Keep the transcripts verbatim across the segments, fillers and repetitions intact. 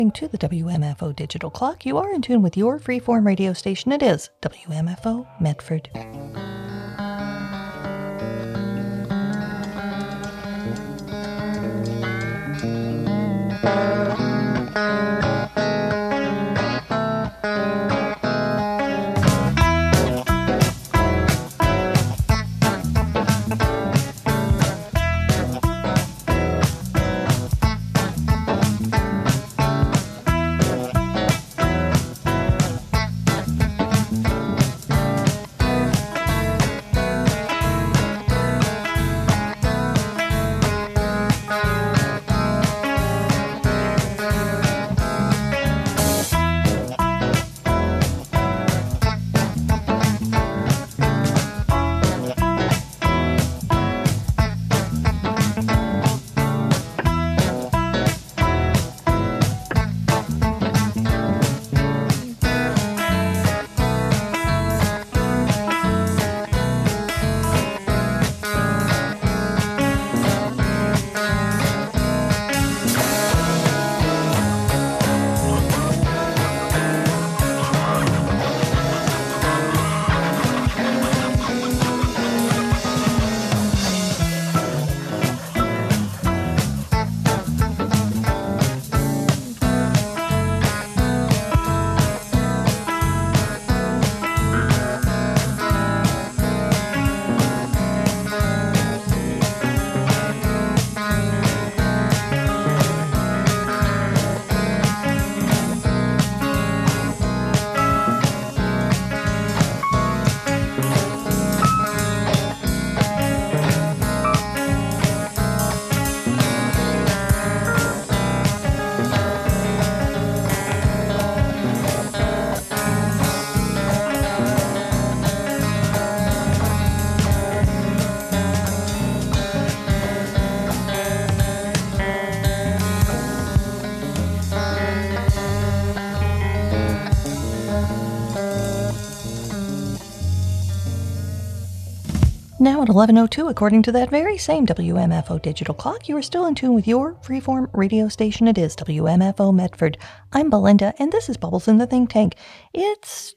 To the W M F O digital clock, you are in tune with your freeform radio station. It is W M F O Medford. Now at eleven oh two, according to that very same W M F O digital clock, you are still in tune with your freeform radio station. It is W M F O Medford. I'm Belinda, and this is Bubbles in the Think Tank. It's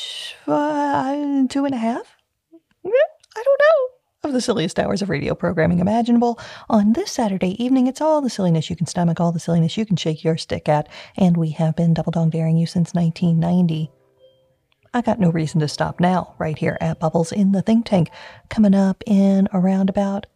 uh, two and a half? I don't know. Of the silliest hours of radio programming imaginable. On this Saturday evening, it's all the silliness you can stomach, all the silliness you can shake your stick at, and we have been double dong daring you since nineteen ninety. I got no reason to stop now, right here at Bubbles in the Think Tank. Coming up in around about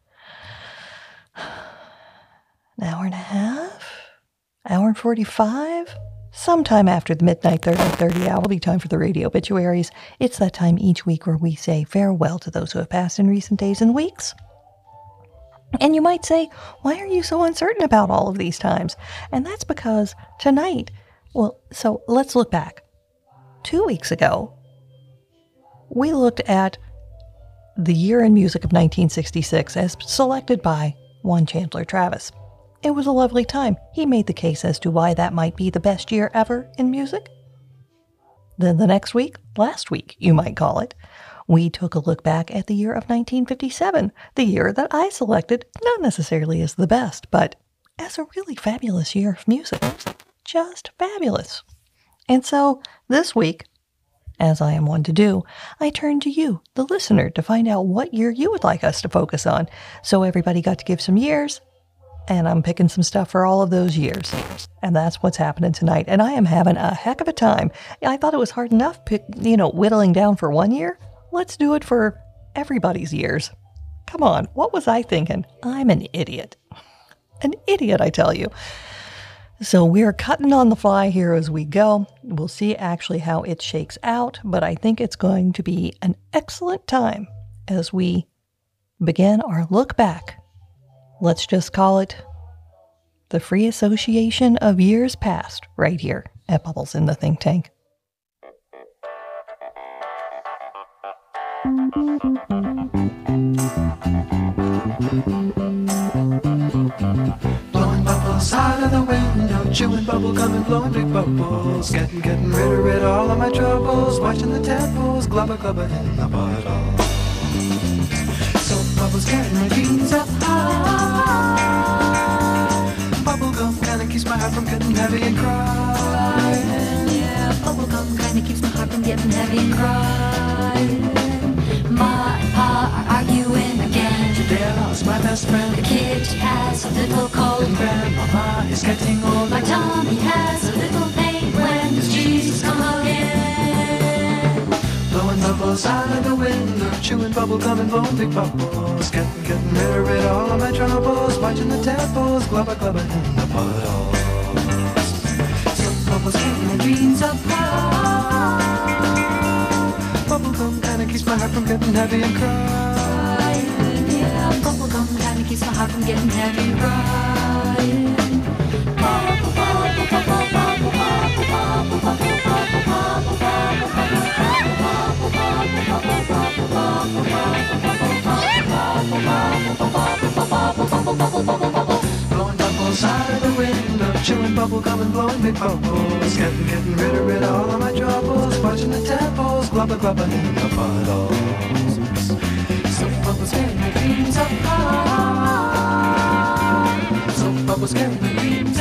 an hour and a half? Hour and forty-five? Sometime after the midnight thirty thirty hour will be time for the radio obituaries. It's that time each week where we say farewell to those who have passed in recent days and weeks. And you might say, why are you so uncertain about all of these times? And that's because tonight, well, so let's look back. Two weeks ago, we looked at the year in music of nineteen sixty-six as selected by one Chandler Travis. It was a lovely time. He made the case as to why that might be the best year ever in music. Then the next week, last week, you might call it, we took a look back at the year of nineteen fifty-seven, the year that I selected not necessarily as the best, but as a really fabulous year of music. Just fabulous. And so, this week, as I am one to do, I turn to you, the listener, to find out what year you would like us to focus on. So everybody got to give some years, and I'm picking some stuff for all of those years. And that's what's happening tonight. And I am having a heck of a time. I thought it was hard enough, pick, you know, whittling down for one year. Let's do it for everybody's years. Come on, what was I thinking? I'm an idiot. An idiot, I tell you. So we're cutting on the fly here as we go. We'll see actually how it shakes out, but I think it's going to be an excellent time as we begin our look back. Let's just call it the free association of years past right here at Bubbles in the Think Tank. Blowing bubbles out of the window, chewing bubble gum and blowing big bubbles, getting, getting rid of, rid of all of my troubles, watching the tadpoles glubber glubber in the bottle. So bubbles getting my beans up high, bubble gum kinda keeps my heart from getting heavy and crying. Yeah, bubblegum kinda keeps my heart from getting heavy and crying. Ma and Pa are arguing again. Today I lost my best friend. The kid has a little cold. And Grandmama is getting old. My Tommy has a little pain. When does Jesus come again? Blowing bubbles out of the window, chewing bubble gum and blowing big bubbles. Getting, getting rid of rid of all of my troubles. Watching the tadpoles glubba glubba in the puddles. Some bubbles keep my dreams apart. Bubblegum kinda keeps my heart from getting heavy and crying. Yeah, bubblegum kinda keeps my heart from getting heavy and crying. Bubble, bubble, bubble, bubble, bubble, bubble, bubble, bubble, bubble, Blowing bubbles out of the window, chewing bubble gum and blowing big bubbles. Getting, getting rid of rid of all of my troubles. Watching the tadpoles glubba glubba in the puddles. Soap bubbles carry my dreams apart. Soap bubbles carry my dreams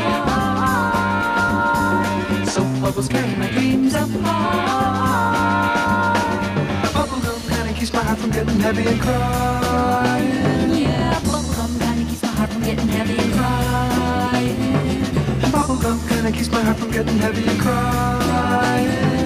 apart. Soap bubbles carry my dreams apart. Bubblegum kinda keeps my heart from getting heavy and crying. Yeah, bubblegum kinda keeps my heart from getting heavy and crying. Bubblegum kinda keeps my heart from getting heavy and crying.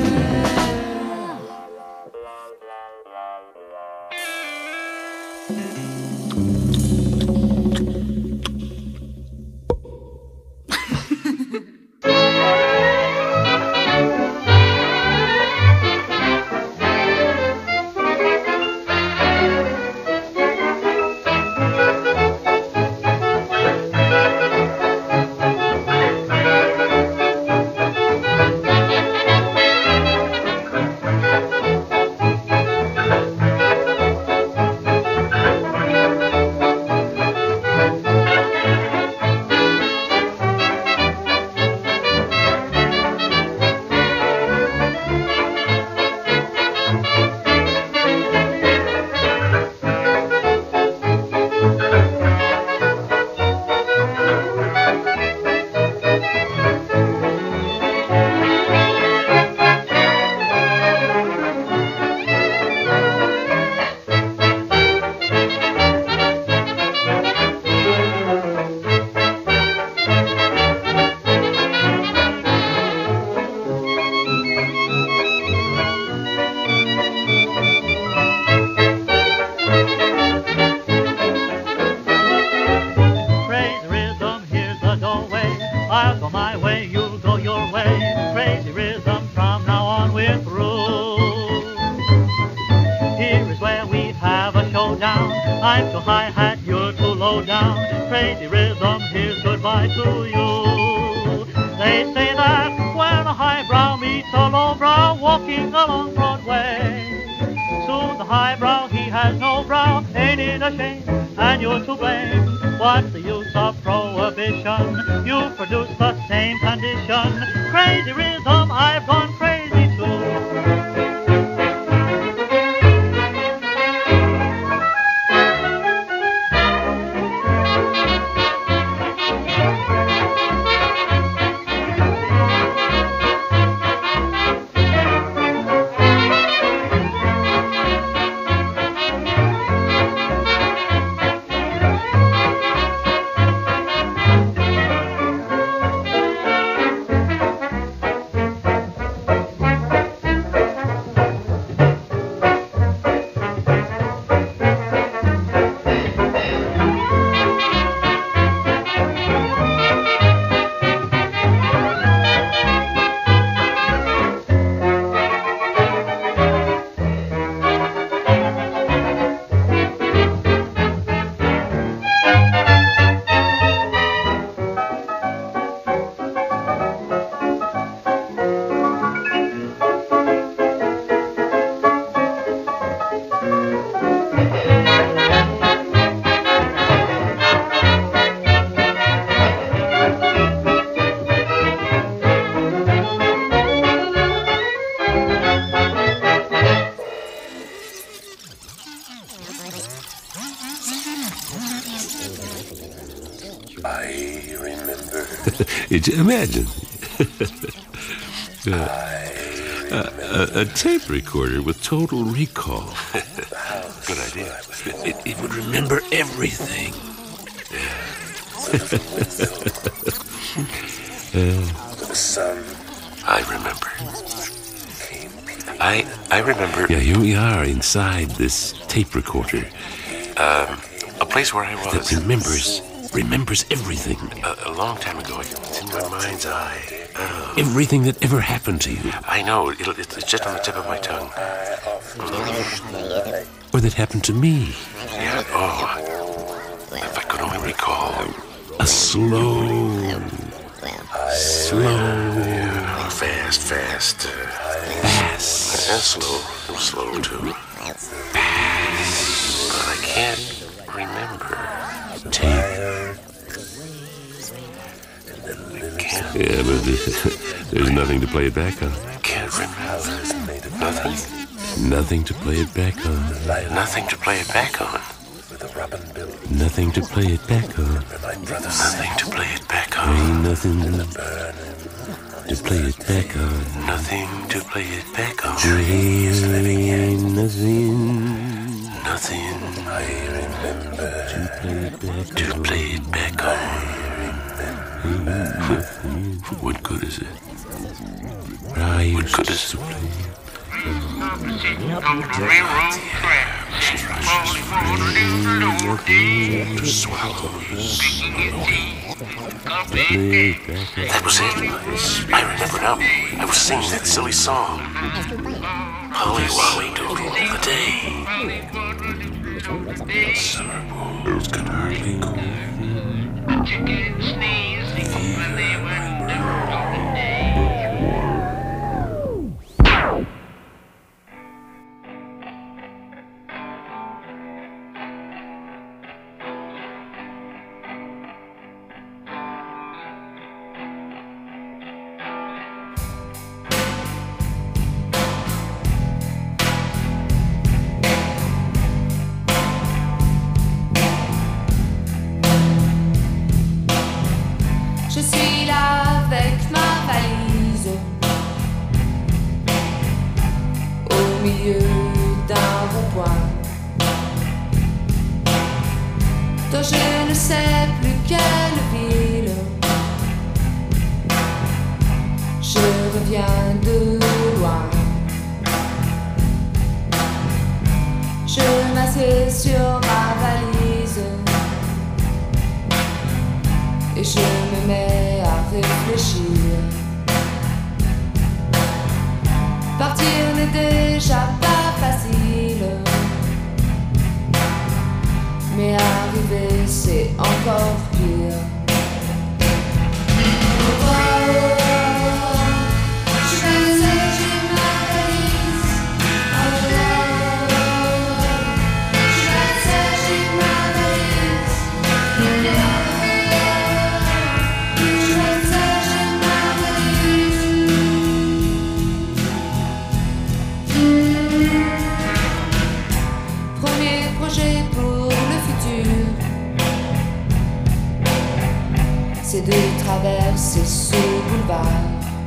It's, imagine. uh, a, a, a tape recorder with total recall. Good idea. It, it would remember everything. uh, I remember. I I remember. Yeah, here we are inside this tape recorder. Um, a place where I was. That remembers remembers everything. A, a long time ago, it's in my mind's eye. Oh. Everything that ever happened to you. I know. It'll, it's just on the tip of my tongue. Mm. Or that happened to me. Yeah. Oh. If I could only recall. A slow, slow, yeah, fast, fast, uh, fast, and slow, slow too. Fast, but I can't remember. Tape. Yeah, but there's nothing to play it back on. I can't remember. Nothing? Nothing to play it back on. Nothing to play it back on. Nothing to play it back on. Nothing to play it back on. Ain't nothing to play it back on. Nothing to play it back on. Ain't nothing. Nothing. I remember to play it back. To play it back on. What good is it? What good is it? Opposite of the railroad tracks, falling forward in the day, Swallows. speaking in tea, company day. That was it. I remember now. I was singing that silly song. Polly Wowie Doodle the day. Summer wolves could hardly go. Chicken sneezed when they went down on the day. Je suis là avec ma valise au milieu d'un rond-point dont je ne sais plus quelle ville. Je reviens de loin. Je m'assieds sur ma valise et je me mets à réfléchir. Partir n'est déjà pas facile, mais arriver c'est encore pire. Je vais chercher ma valise. Je vais chercher ma valise. Premier projet pour le futur, c'est de traverser ce boulevard.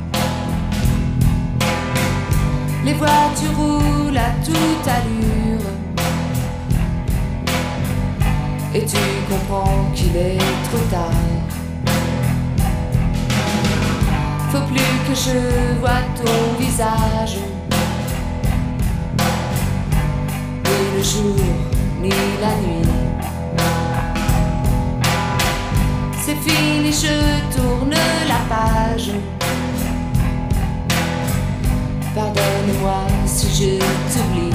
Les voitures roulent à toute allure et tu comprends qu'il est trop tard. Faut plus que je vois ton visage, ni le jour, ni la nuit. C'est fini, je tourne la page. Pardonne-moi si je t'oublie.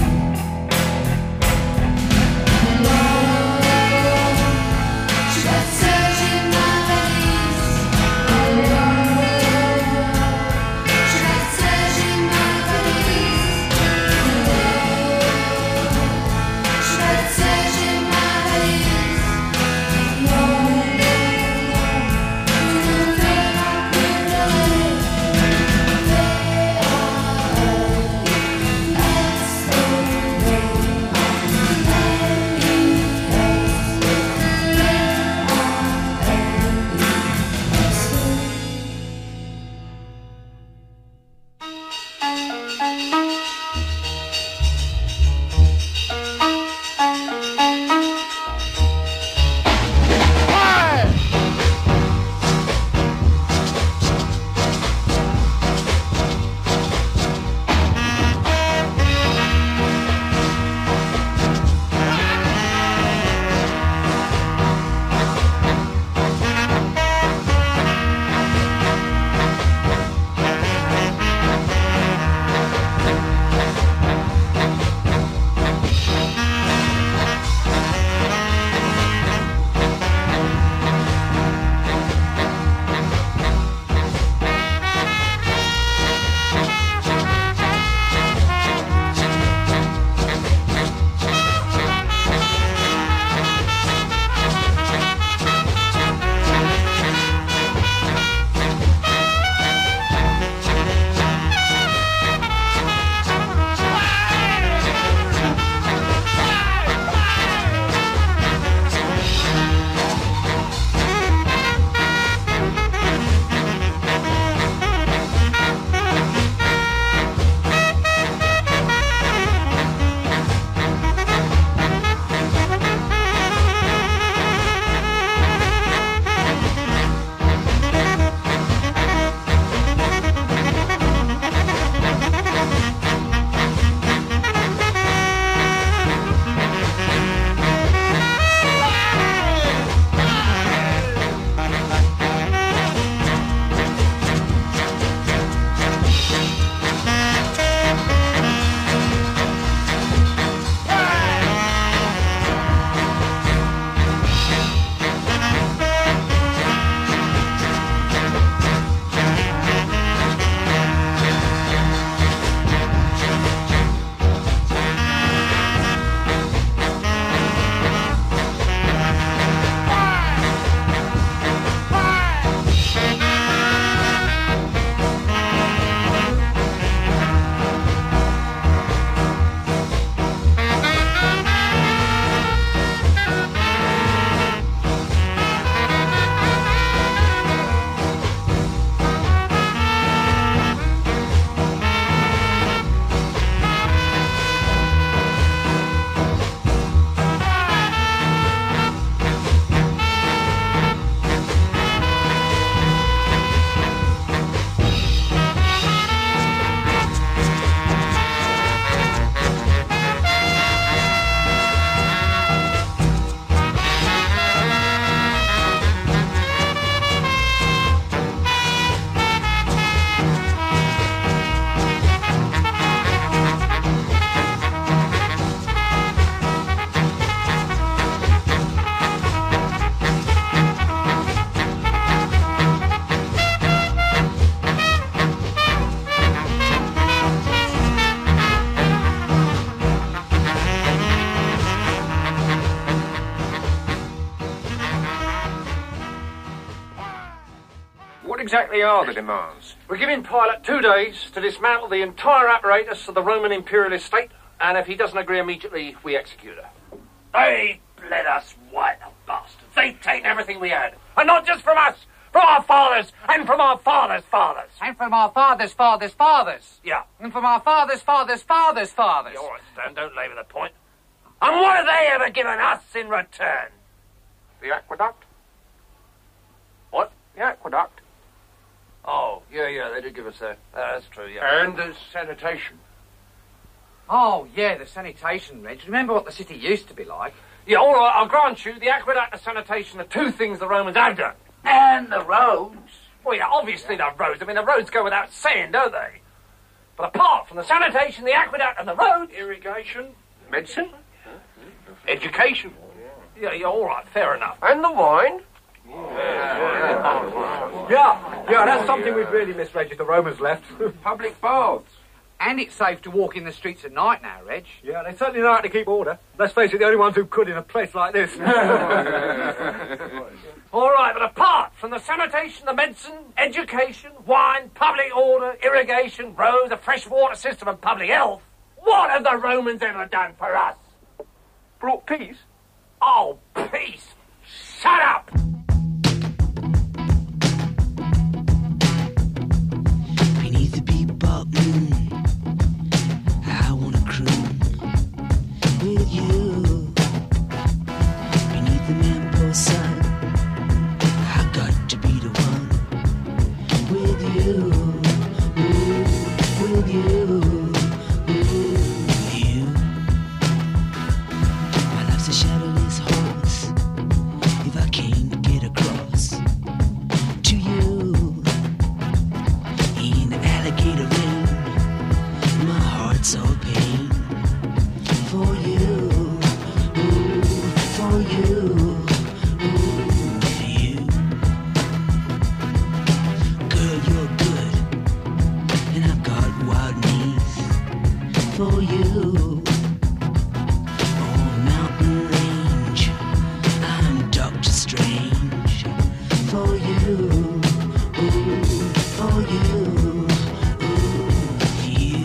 Je vais chercher ma valise. Je vais chercher ma valise. Je vais chercher ma valise. Non, non, non, tu ne verras plus de exactly are the demands? We're giving Pilate two days to dismantle the entire apparatus of the Roman imperialist state, and if he doesn't agree immediately, we execute her. They bled us white, the bastards. They've taken everything we had. And not just from us, from our fathers, and from our fathers' fathers. And from our fathers' fathers' fathers. Yeah. And from our fathers' fathers' fathers' fathers. All right, Stan, don't labour the point. And what have they ever given us in return? The aqueduct? What? The aqueduct. Oh, yeah, yeah, they did give us that. Uh, that's true, yeah. And the sanitation. Oh, yeah, the sanitation, Reg. Remember what the city used to be like? Yeah, all right, I'll grant you, the aqueduct and sanitation are two things the Romans have done. And the roads. Well, yeah, obviously the roads. I mean, the roads go without saying, don't they? But apart from the sanitation, the aqueduct and the roads... Irrigation. Medicine. Education. Yeah, yeah, all right, fair enough. And the wine. Yeah, yeah, that's something we've really missed, Reg, if the Romans left. Public baths. And it's safe to walk in the streets at night now, Reg. Yeah, they certainly know how to keep order. Let's face it, the only ones who could in a place like this. All right, but apart from the sanitation, the medicine, education, wine, public order, irrigation, roads, a fresh water system and public health, what have the Romans ever done for us? Brought peace. Oh, peace! Shut up! Beneath the bebop moon, I wanna croon with you. Beneath the lamp sun, I got to be the one with you. Ooh, with you. Ooh, with you. My life's a shadowless horse. If I can't get across to you in the alligator ring, my heart's all pain for you, ooh, for you, ooh, for you. Girl, you're good, and I've got wild needs for you. On mountain range, I'm Doctor Strange for you, ooh, for you, ooh, for you.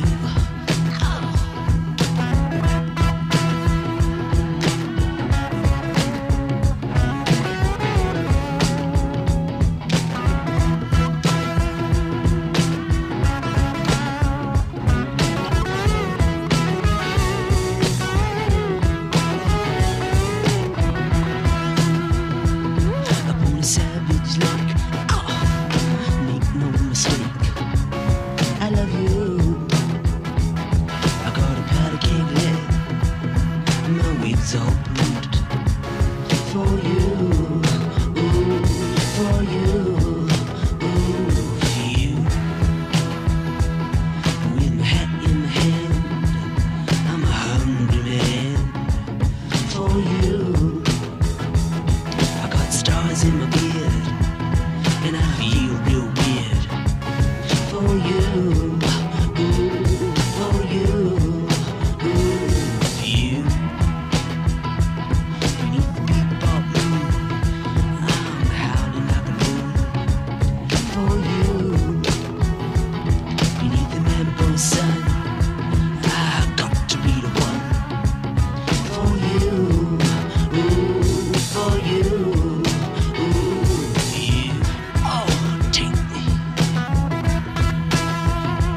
Upon a savage lake, oh, make no mistake, I love you. I got a powder keg leg, my wig's all bruised for you, ooh, for you, ooh, for you. With my hat in my hand, I'm a hungry man for you. I got stars in my beard, and I feel real weird for you, ooh, for you, ooh, for you. Beneath the bebop moon, I'm howling like a loon for you. Beneath the mambo sun, I got to be the one for you, ooh, for you, ooh, for you. Oh, take me.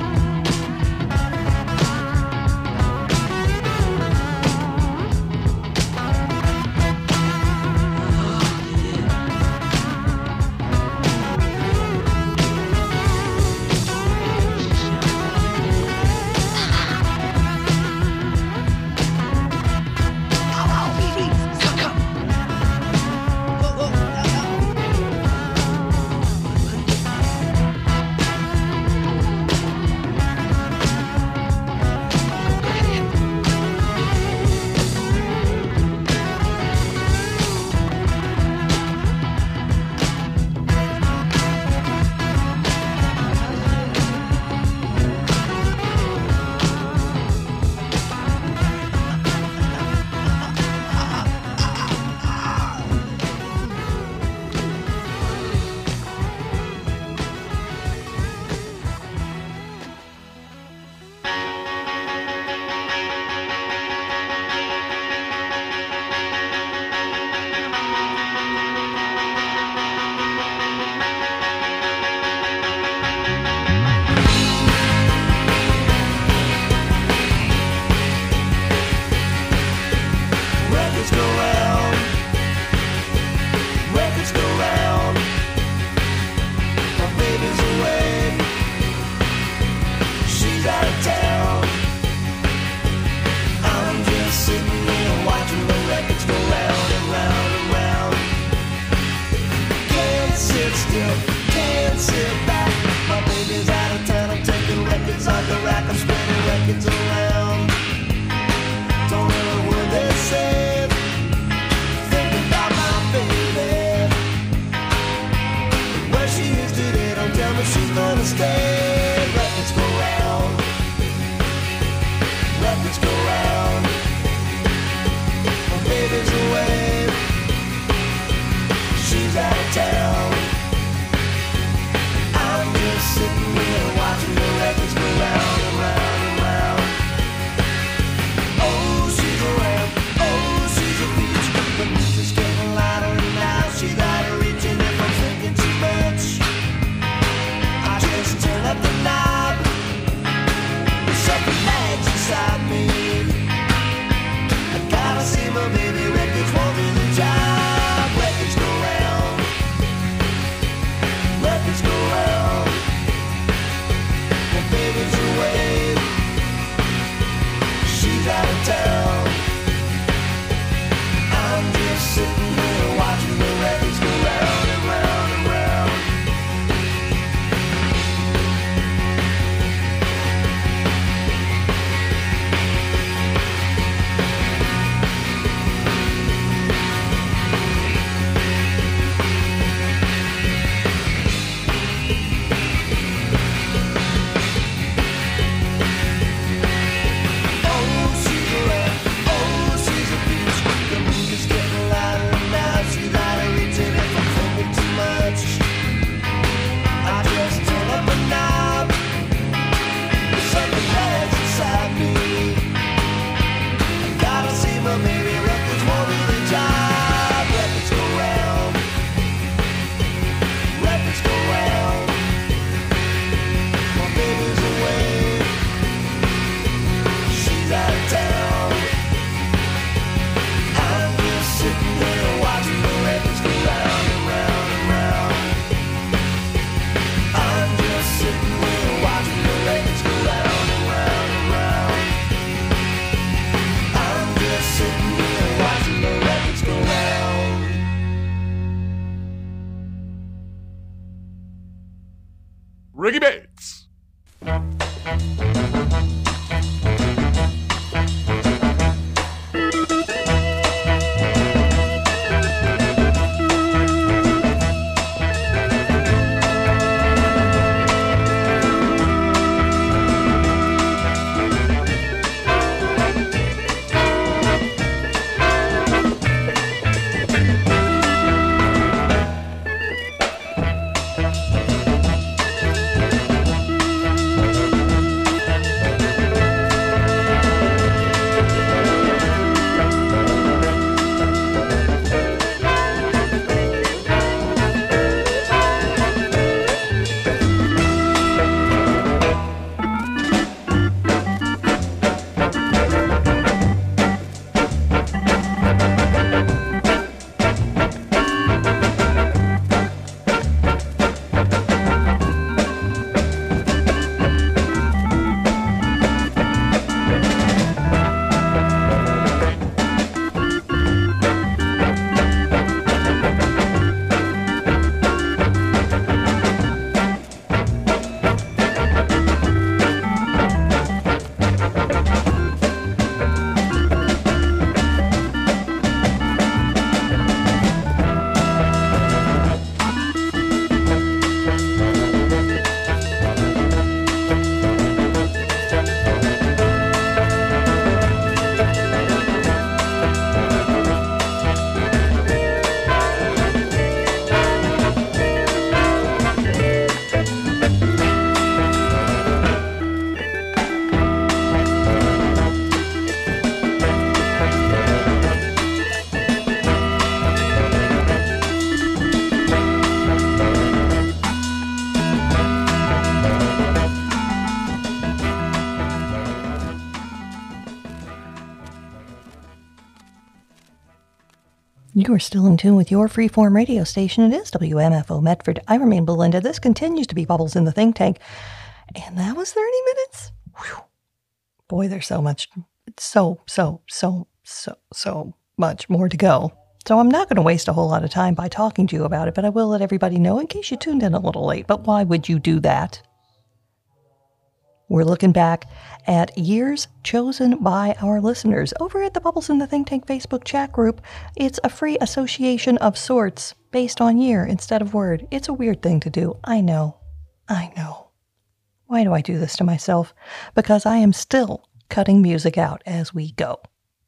You are still in tune with your freeform radio station. It is W M F O Medford. I remain Belinda. This continues to be Bubbles in the Think Tank. And that was thirty minutes. Whew. Boy, there's so much, so, so, so, so, so much more to go. So I'm not going to waste a whole lot of time by talking to you about it, but I will let everybody know in case you tuned in a little late. But why would you do that? We're looking back at years chosen by our listeners. Over at the Bubbles in the Think Tank Facebook chat group, it's a free association of sorts based on year instead of word. It's a weird thing to do. I know. I know. Why do I do this to myself? Because I am still cutting music out as we go.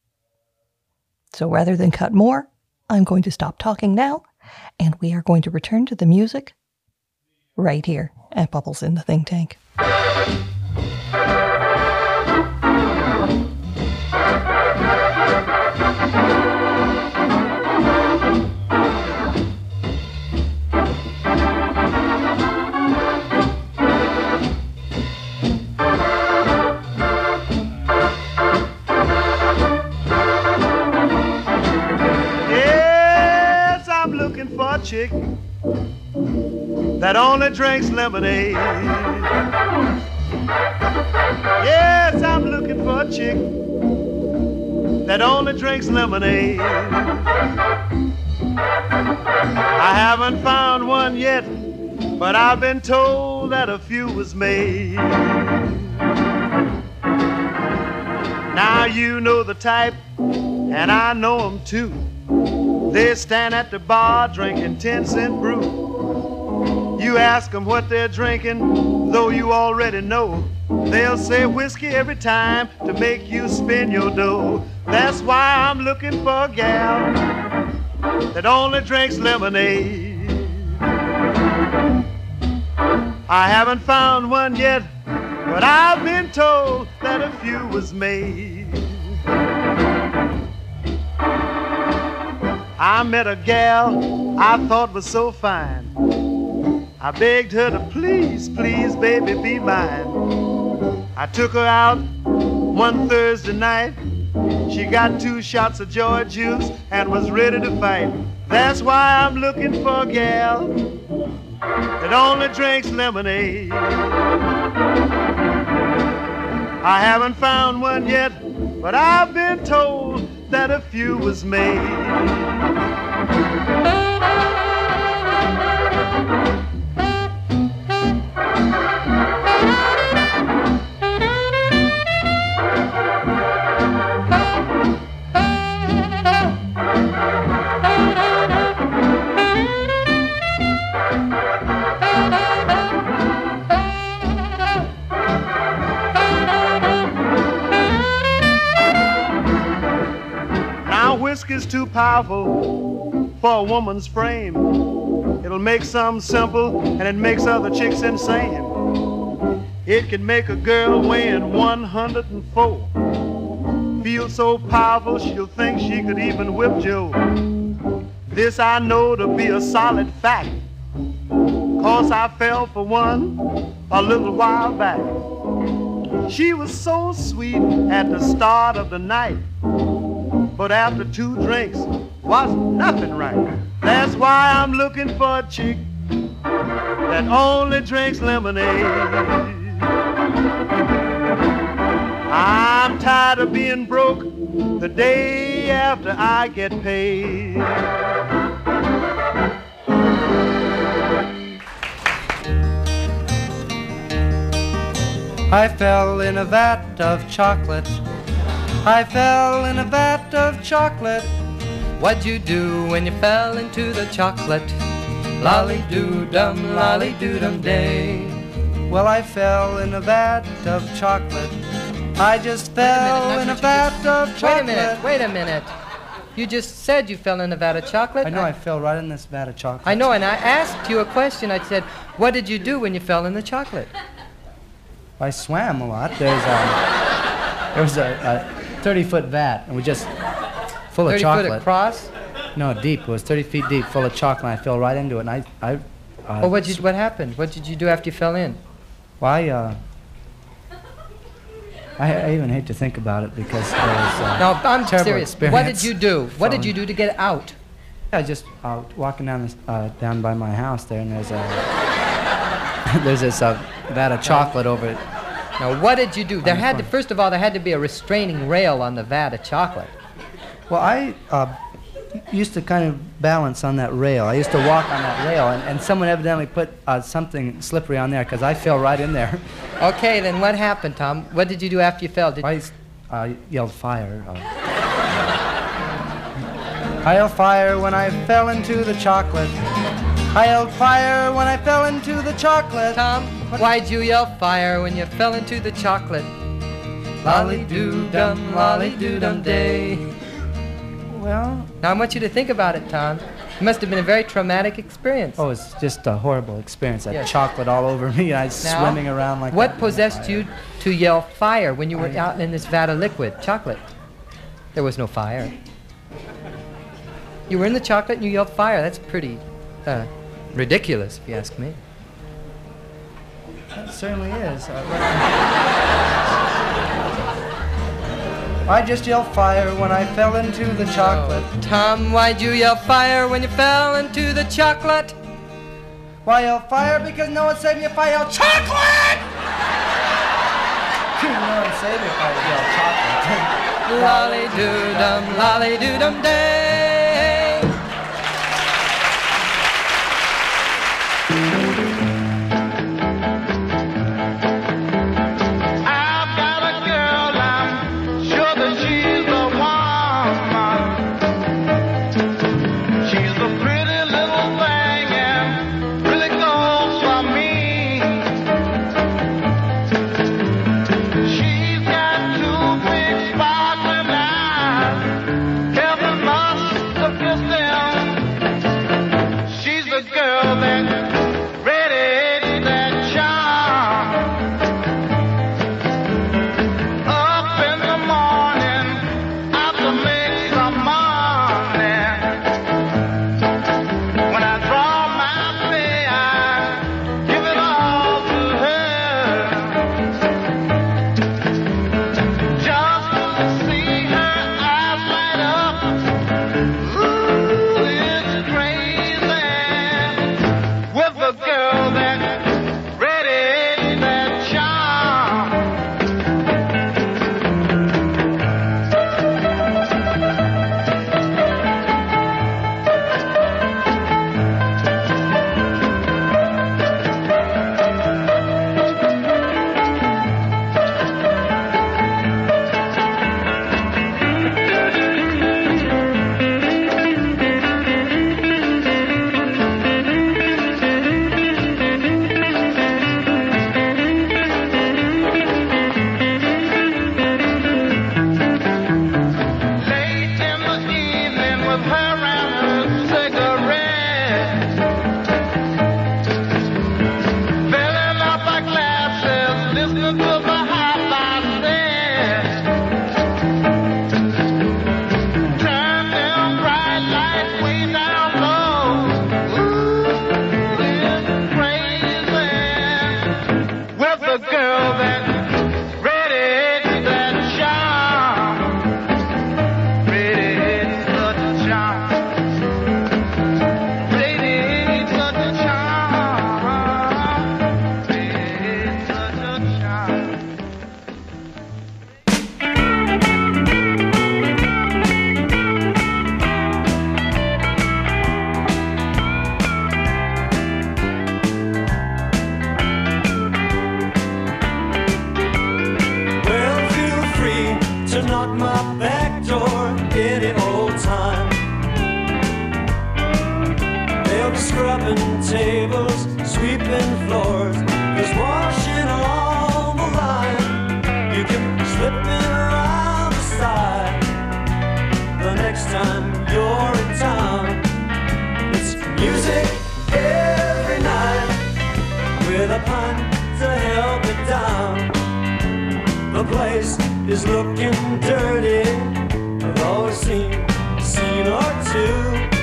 So rather than cut more, I'm going to stop talking now, and we are going to return to the music right here at Bubbles in the Think Tank. For a chick that only drinks lemonade. Yes, I'm looking for a chick that only drinks lemonade. I haven't found one yet, but I've been told that a few was made. Now you know the type, and I know them too. They stand at the bar drinking ten cent brew. You ask them what they're drinking, though you already know. They'll say whiskey every time to make you spend your dough. That's why I'm looking for a gal that only drinks lemonade. I haven't found one yet, but I've been told that a few was made. I met a gal I thought was so fine. I begged her to please, please, baby, be mine. I took her out one Thursday night. She got two shots of joy juice and was ready to fight. That's why I'm looking for a gal that only drinks lemonade. I haven't found one yet, but I've been told that a few was made. Whiskey's too powerful for a woman's frame. It'll make some simple and it makes other chicks insane. It can make a girl weighing one hundred four feel so powerful she'll think she could even whip Joe. This I know to be a solid fact, 'cause I fell for one a little while back. She was so sweet at the start of the night, but after two drinks, was nothing right. That's why I'm looking for a chick that only drinks lemonade. I'm tired of being broke the day after I get paid. I fell in a vat of chocolate. I fell in a vat of chocolate. What'd you do when you fell into the chocolate? Lolly-doo-dum, lolly-doo-dum-day. Well, I fell in a vat of chocolate. I just fell in a vat of chocolate. Wait a minute, wait a minute. You just said you fell in a vat of chocolate. I know, I, I fell right in this vat of chocolate. I know, and I asked you a question. I said, what did you do when you fell in the chocolate? I swam a lot. There's a, there was a thirty-foot vat, and we just full of chocolate. thirty foot across? No, deep. It was thirty feet deep, full of chocolate. And I fell right into it, and I, I. Uh, well, what did you, what happened? What did you do after you fell in? Well, I, uh, I, I even hate to think about it because there was uh, no, I'm terrible serious. Experience. What did you do? What did you do to get out? I was just uh, walking down this, uh, down by my house there, and there's a there's this uh, vat of chocolate over it. Now, what did you do? There had to, first of all, there had to be a restraining rail on the vat of chocolate. Well, I uh, used to kind of balance on that rail. I used to walk on that rail, and, and someone evidently put uh, something slippery on there, because I fell right in there. Okay, then what happened, Tom? What did you do after you fell? Did I uh, yelled fire. Uh, I yelled fire when I fell into the chocolate. I yelled fire when I fell into the chocolate. Tom, why'd you yell fire when you fell into the chocolate? Lolly-doo-dum, lolly-doo-dum day. Well... Now I want you to think about it, Tom. It must have been a very traumatic experience. Oh, it's just a horrible experience. That Yes. chocolate all over me. I was Now, swimming around like what that. possessed you to yell fire when you were I- out in this vat of liquid chocolate? There was no fire. You were in the chocolate and you yelled fire. That's pretty uh, ridiculous, if you ask me. It certainly is. Uh, I just yelled fire when I fell into the chocolate. Oh, Tom, why'd you yell fire when you fell into the chocolate? Why yell fire? Because no one saved me if I yelled chocolate! No one saved me if I yelled chocolate. Lolly-doo-dum, lolly-doo-dum day. I've got a girl, I'm sure that she's the one. She's a pretty little thing and really goes for me. She's got two big sparkling eyes. Heaven must have kissed them. She's the girl that radiates that charm. Up in the morning, out to make some money. When I draw my pay, I give it all to her. Just to see her eyes light up, ooh, it's crazy. With the girl that radiates that charm. Late in the evening with her and her cigarette, filling up our glasses, listening to the hi-fi set. Turn them bright lights way down low. Ooh, it's crazy. With the girl that radiates that charm. Radiates such a charm. Radiates such a charm. Radiates such a charm. Well, feel free to knock my back door any old time. They'll be scrubbing tables, sweeping floors, there's washing on the line. You can slip in around the side the next time you're in town. It's music every night with a pint to help it down. The place is looking dirty. I've always seen a scene or two.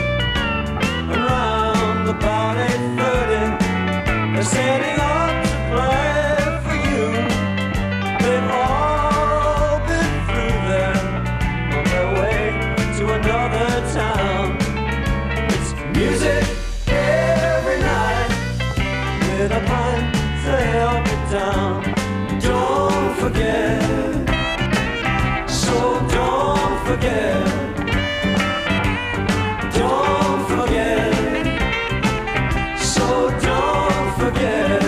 Around about eight thirty, they're setting up to play for you. They've all been through there on their way to another town. forget. So don't forget. Don't forget. So don't forget.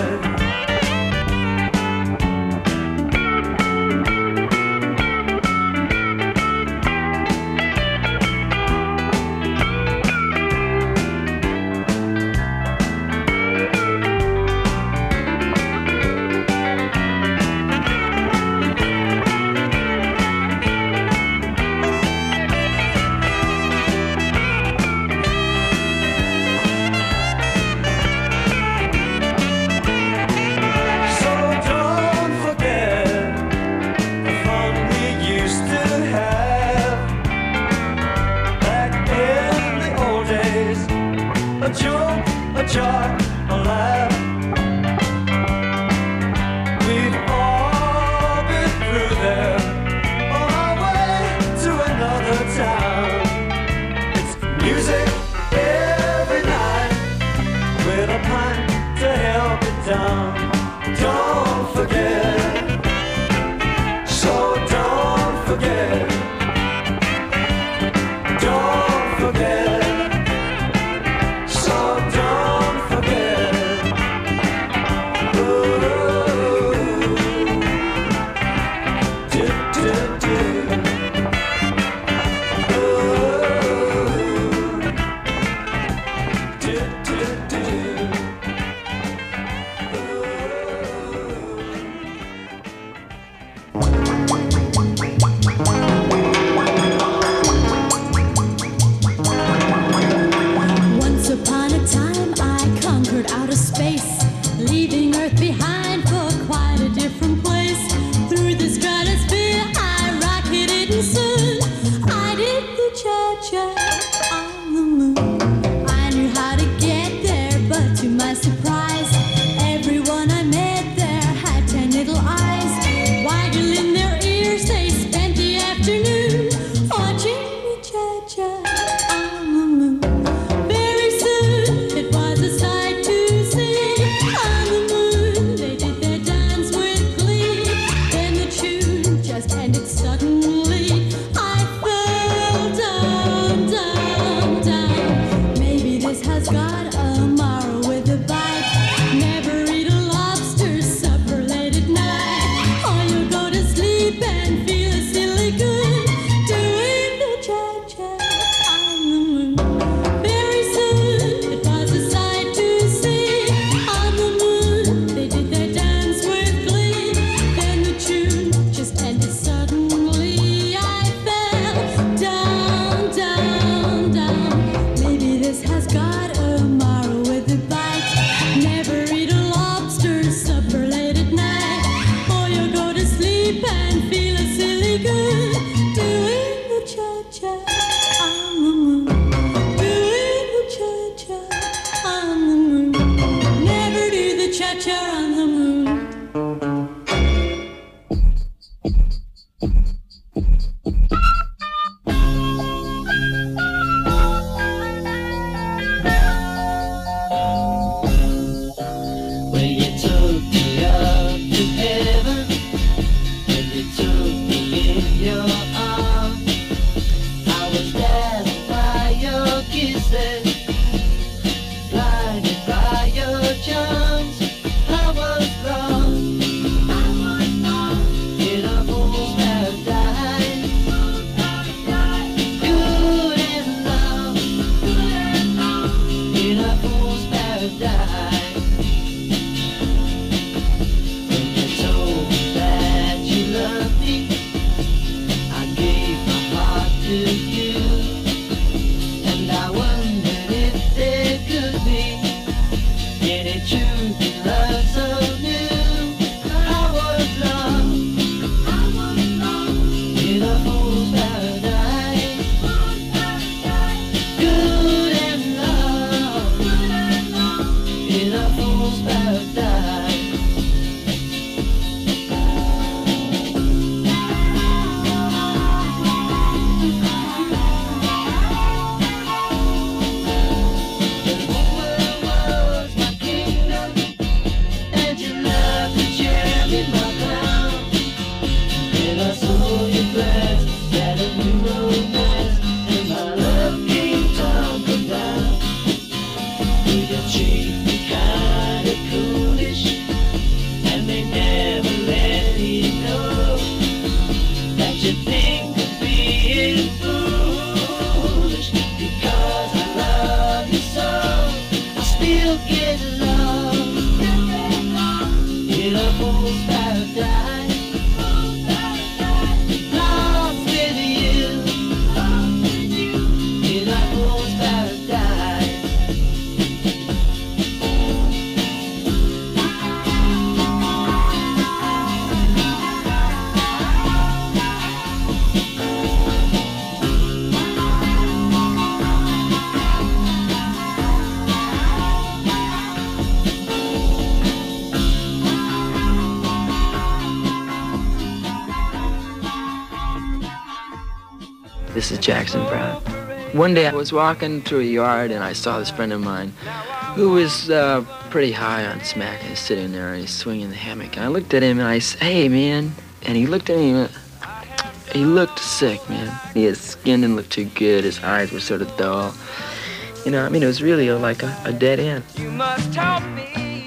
This is Jackson Browne. One day I was walking through a yard and I saw this friend of mine who was uh, pretty high on smack and he's sitting there and he's swinging the hammock. And I looked at him and I said, hey, man. And he looked at me and he looked sick, man. His skin didn't look too good. His eyes were sort of dull. You know, I mean, it was really a, like a, a dead end. You must help me.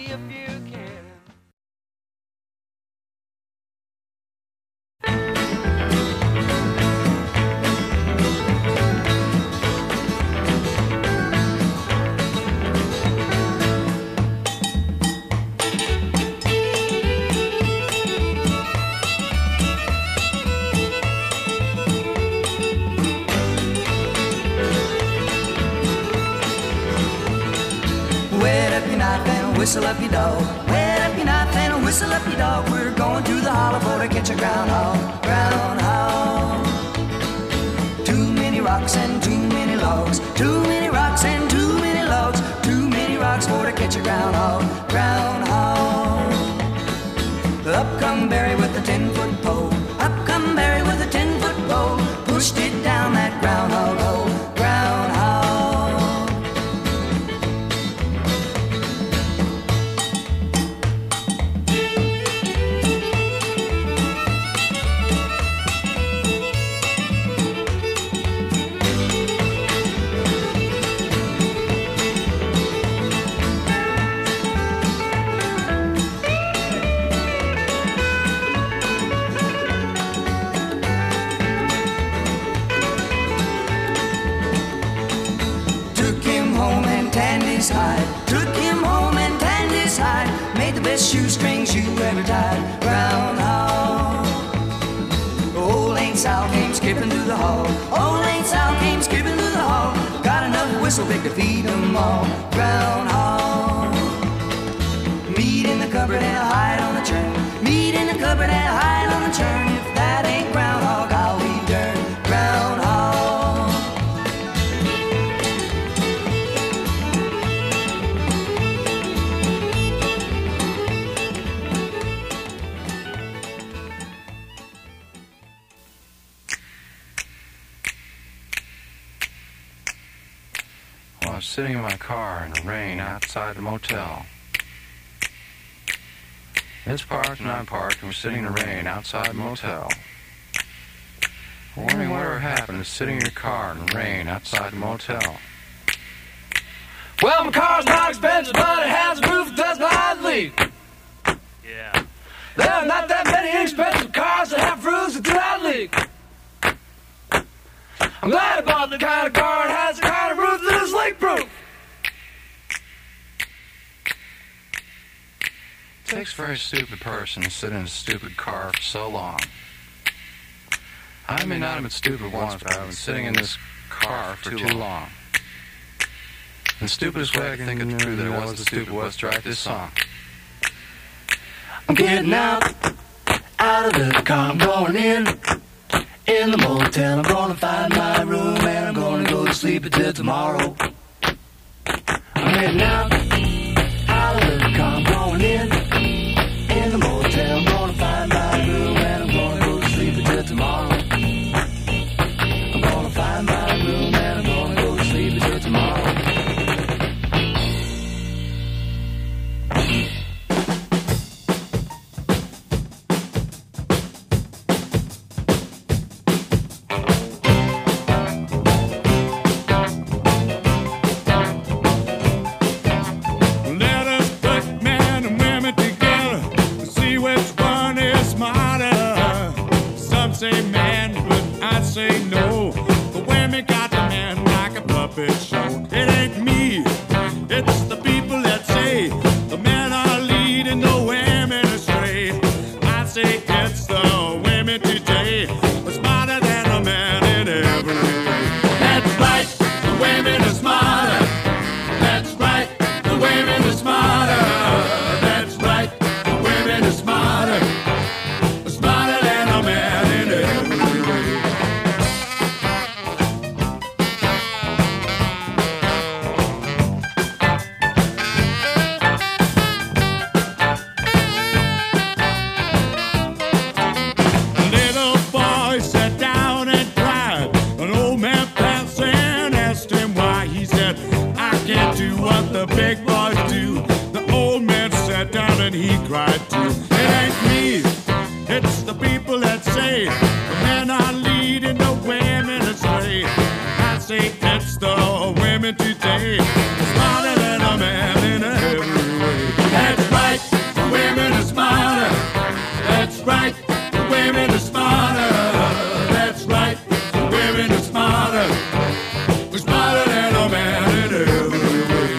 Whistle up your dog, wet up your knife and whistle up your dog. We're going to the hollow for to catch a groundhog, groundhog. Too many rocks and too many logs, too many rocks and too many logs, too many rocks for to catch a groundhog, groundhog. Up come Barry with a ten-foot pole, up come Barry with a ten-foot pole, pushed it down that groundhog hole, groundhog. Took him home and tanned his hide, made the best shoestrings you ever tied, groundhog. Old Aunt Sal came skipping through the hall, old Aunt Sal came skipping through the hall, got enough whistle big to feed them all, groundhog. Meat in the cupboard and a hide on the churn, meat in the cupboard and a hide on the churn. If that ain't groundhog, I'll be darned, groundhog. I was sitting in my car in the rain outside the motel. It's parked and I'm parked and we're sitting in the rain outside the motel. Wondering whatever happened to sitting in your car in the rain outside the motel. Well, my car's not expensive, but it has a roof that does not leak. Yeah. There are not that many expensive cars that have roofs that do not leak. I'm glad I bought the kind of car that has the kind of roof that is leak-proof. It takes a very stupid person to sit in a stupid car for so long. I may not have been stupid once, but I've been sitting in this car for too long. And the stupidest way I can think of the truth that I wasn't stupid was to write this song. I'm getting out, out of the car, I'm going in. In the motel, I'm gonna find my room and I'm gonna go to sleep until tomorrow. I'm heading out, out of the car, I'm going in. In the motel, I'm gonna find my room and I'm gonna go to sleep until tomorrow. I'm gonna find my room and I'm gonna go to sleep until tomorrow. Little boy say the men are leading the women astray. I say it's the women today, smarter than a man in every way. That's right, the women are smarter. That's right, the women are smarter. That's right, the women are smarter. We're smarter than a man in every way.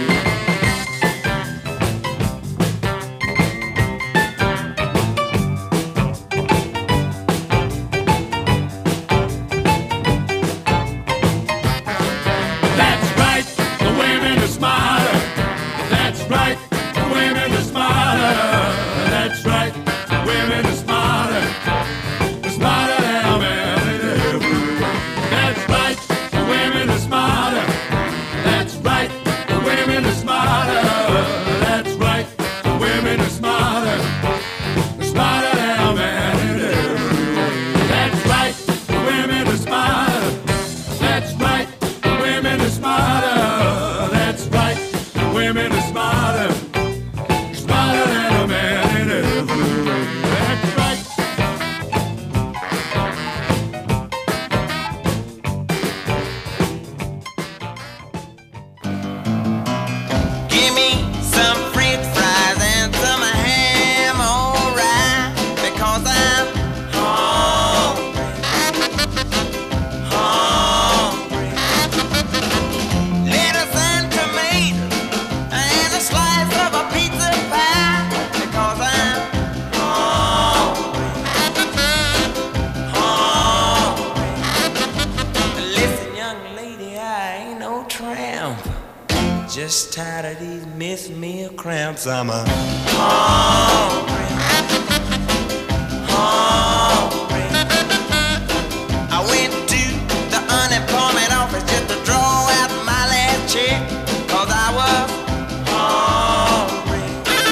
That's right, the women are smarter. That's right, the women are smarter. That's right, the women are smarter. We're smarter than a man in every way. That's right, the women are smarter. That's right, the women are smarter. That's right, the women are smarter. We're smarter than a man in every way. That's right, the women are smarter. That's right, the women are smarter. That's right, the women are smarter. We're smarter than a man in every way. That's right. Give me some french fries and some ham, alright, because I'm hungry, hungry. Lettuce and tomato and a slice of a pizza pie, because I'm hungry, hungry. Listen, young lady, I ain't no tramp. Just tired of these miss meal cramps. I'm a hungry, hungry. I went to the unemployment office just to draw out my last check, cause I was hungry,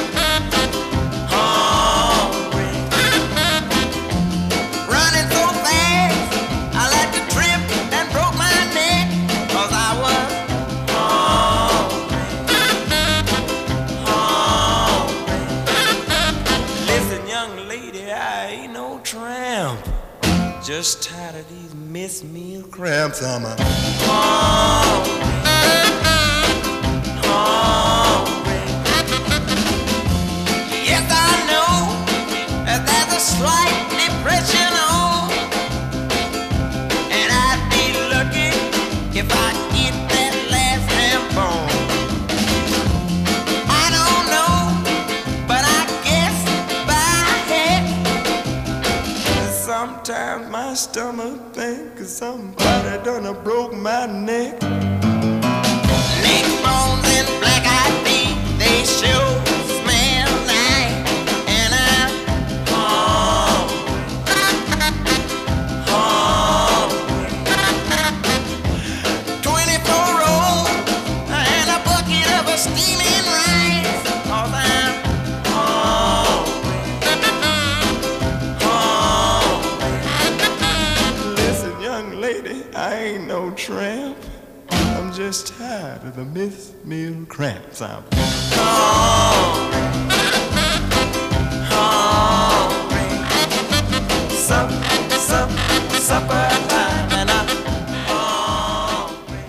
hungry. Running so fast, I let the trip and broke my neck, cause I was Listen, young lady, I ain't no tramp. Just tired of these miss meal cramps. I'm a hungry, hungry. Yes, I know that there's a slight depression on, and I'd be lucky if I get that last damn bone. I don't know, but I guess by heck, sometimes my stomach thinks somebody done broke my neck. Neck bones and black-eyed feet, they sure smell nice, and I'm hungry, hungry. Twenty-four rolls and a bucket of a steaming rice, cause I'm hungry, hungry. Listen, young lady, I ain't no tramp. I'm just tired of the miss meal cramps. I'm hungry, hungry. Sup, sup, supper time, and I'm hungry.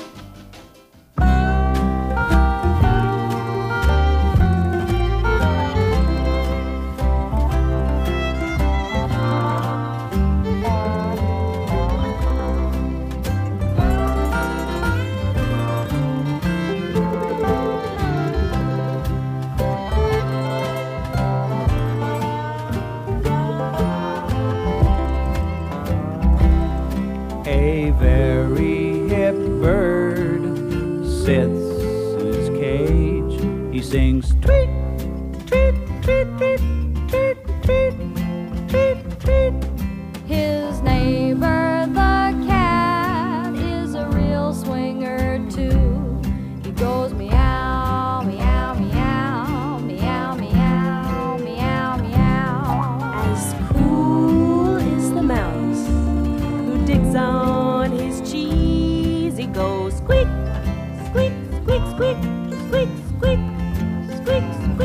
A very hip bird sits in his cage. He sings tweet, tweet, tweet, tweet, tweet, tweet, tweet, tweet. His neighbor, the cat, is a real swinger too. He goes meow, meow, meow, meow, meow, meow, meow. As cool as the mouse who digs on his cheese. He goes squeak, squeak, squeak, squeak, squeak, squeak, squeak, squeak.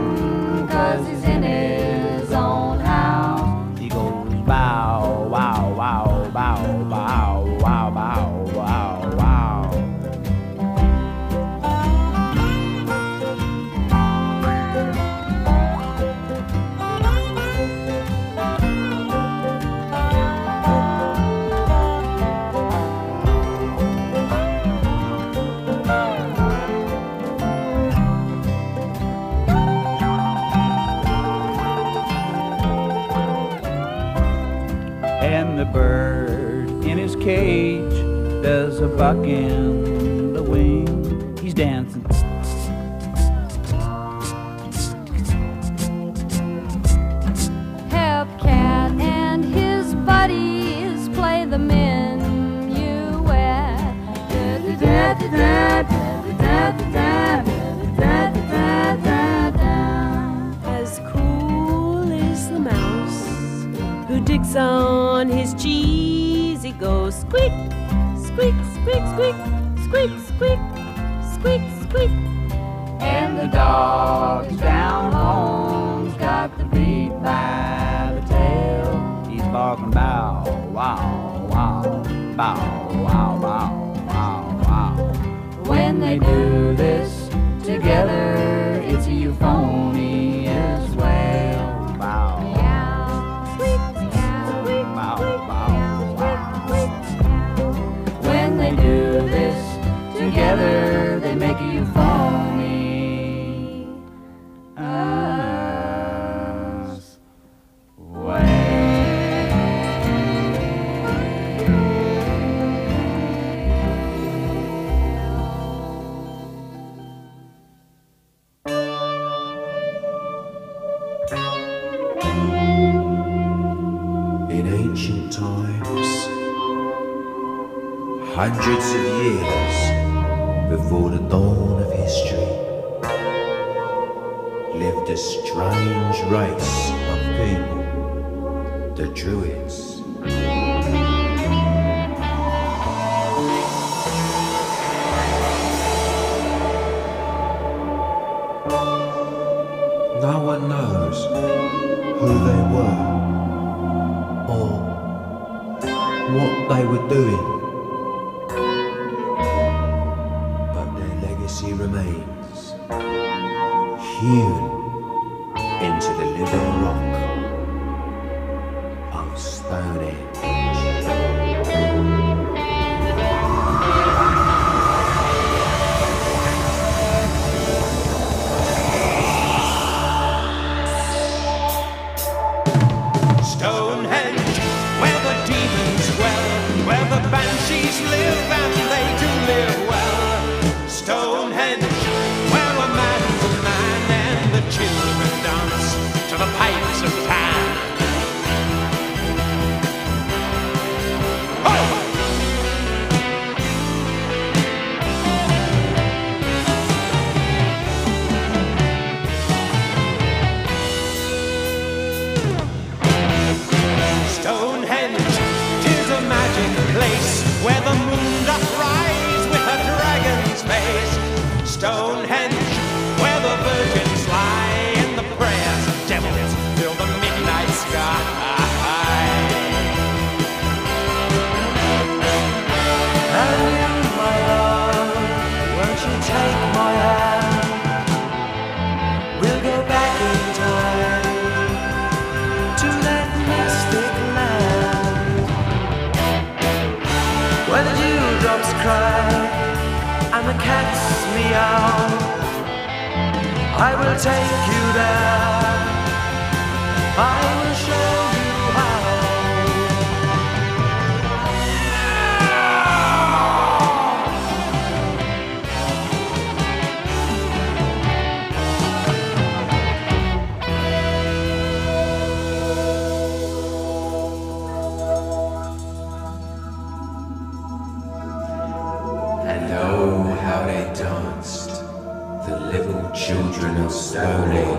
'cause he's in his own house. He goes bow, wow, wow, bow, bow, wow, bow, wow, wow. And the bird in his cage does a buck in the wing. He's dancing. Hepcat and his buddies play the minuet. As cool as the mouse who digs on his cheese, he goes squeak, squeak, squeak, squeak, squeak, squeak, squeak, squeak. And the dog's down home's got the beat by the tail. He's barking bow, wow, wow, bow, wow, bow, wow, wow. When they do this together, it's a euphony as well. Bow, bow, bow, bow. When they do this together, they make a euphony. As well. In ancient times, hundreds of years before the dawn of history, lived a strange race of people, the Druids. No one knows who they were or what they were doing, but their legacy remains hewn into the living rock of Stonehenge. Stonehenge, where the demons dwell, where the banshees live and they do live well. Stonehenge, where a man's a man and the children dance to the pipes of Pan. Oh! Stonehenge, 'tis a magic place where the moon doth rise with a dragon's face. Stonehenge, where the virgins lie and the prayers of devils fill the midnight sky. And you, my love, won't you take my hand? We'll go back in time to that mystic land where the dewdrops cry and the cats meow. I will take you there, I will show you how. And oh, how they danced, the little children of Stonehenge.